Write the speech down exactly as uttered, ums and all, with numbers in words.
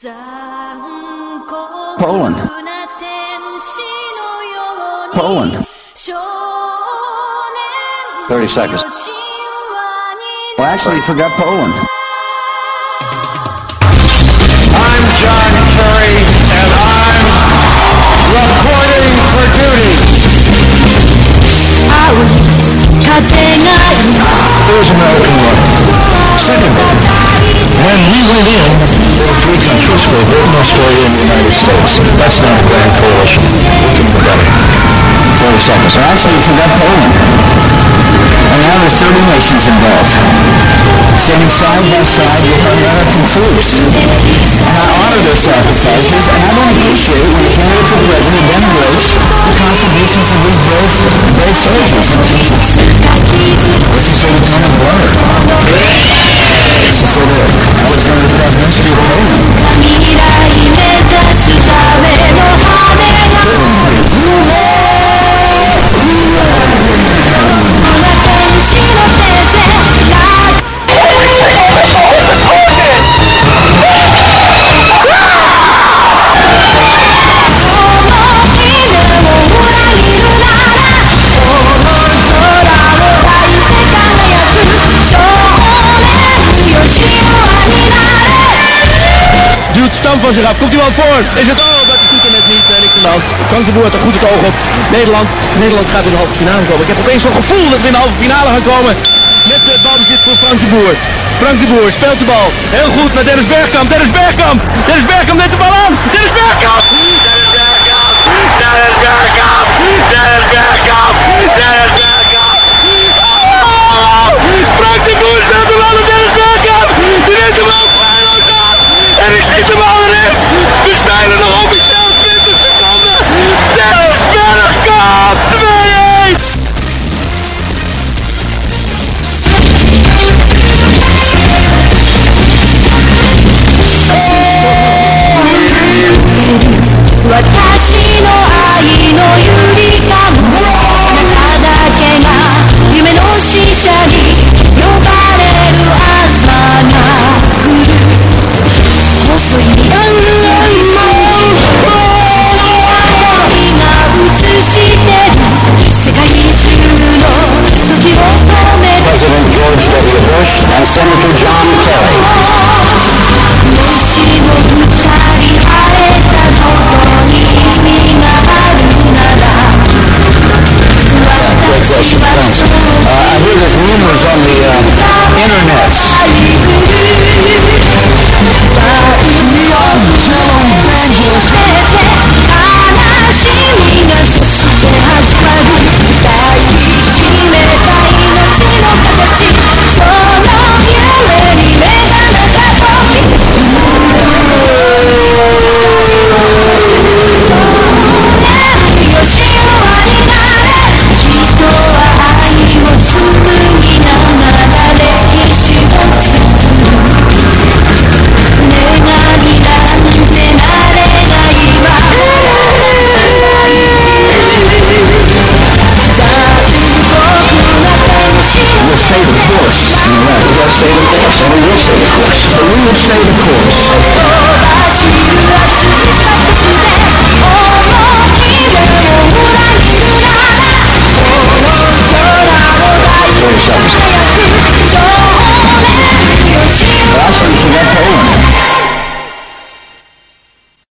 Poland. Poland. thirty seconds. Well, actually, you forgot Poland. I'm John Kerry, and I'm reporting for duty. Here's American law. Secondly, when we went in, there were three countries, Great Britain, Australia, and the United States. That's not a grand coalition. We can do better. thirty seconds. Well, actually, you forgot Poland. And now there's thirty nations involved, standing side by side with our American troops. And I honor their sacrifices, and I don't appreciate when a candidate for president denigrates the contributions of these brave, brave soldiers. What's he say to Tony Blair? What's he say to Alexander Krasnitsky of Poland? Duwt Stam van zich af. Komt hij wel voor? Is het oh, dat doet hem net niet. En ik vind Frank de Boer heeft er goed het oog op. Nederland. Nederland gaat in de halve finale komen. Ik heb opeens zo'n gevoel dat we in de halve finale gaan komen. Met de balbezit voor Frank de Boer. Frank de Boer speelt de bal. Heel goed naar Dennis Bergkamp. Dennis Bergkamp. Dennis Bergkamp neemt de bal aan. Dennis Bergkamp. Dennis Bergkamp. Dennis Bergkamp. Dennis